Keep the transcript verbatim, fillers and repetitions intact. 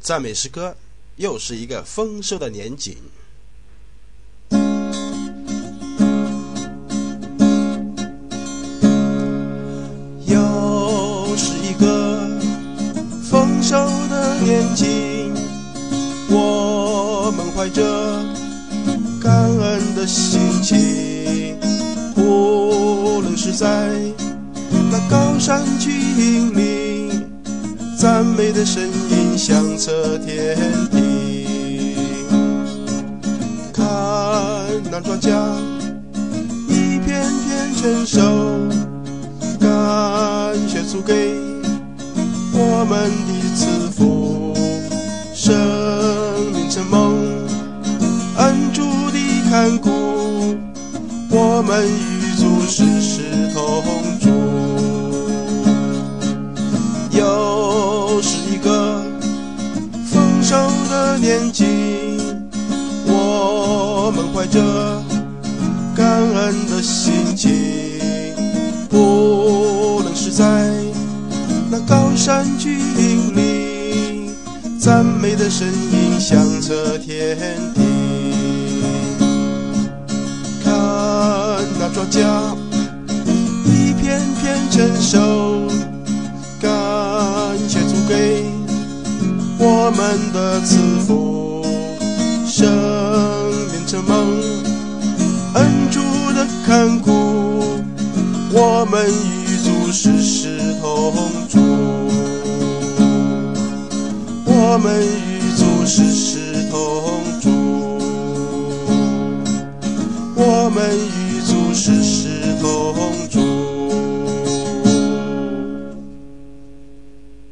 赞美诗歌又是一个丰收的年景。又是一个丰收的年景，我们怀着感恩的心情，无论是在那高山峻岭，赞美的声音响彻天地。看那庄稼一片片成熟，感谢主给我们的赐福，生命成梦，恩主的看顾，我们与主时时同住。又是一个丰收的年景，我们怀着感恩的心情，无论是在那高山峻岭，赞美的声音响彻天地。看那庄稼一片片成熟，感谢主给我们的赐福，生命成梦，恩主的看顾，我们与主时时同住，我们与主时时